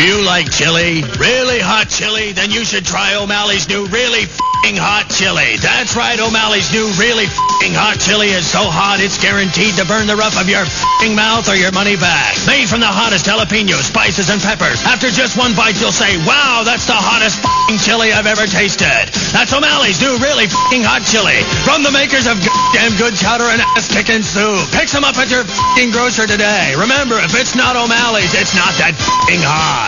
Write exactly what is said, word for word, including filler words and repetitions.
you like chili? Really hot chili? Then you should try O'Malley's new really f***ing hot chili. That's right, O'Malley's new really f***ing hot chili is so hot it's guaranteed to burn the roof of your f***ing mouth or your money back. Made from the hottest jalapenos, spices, and peppers. After just one bite, you'll say, wow, that's the hottest f***ing chili I've ever tasted. That's O'Malley's new really f***ing hot chili. From the makers of goddamn good chowder and ass-kicking soup. Pick some up at your f***ing grocer today. Remember, if it's not O'Malley's, it's not that f***ing hot.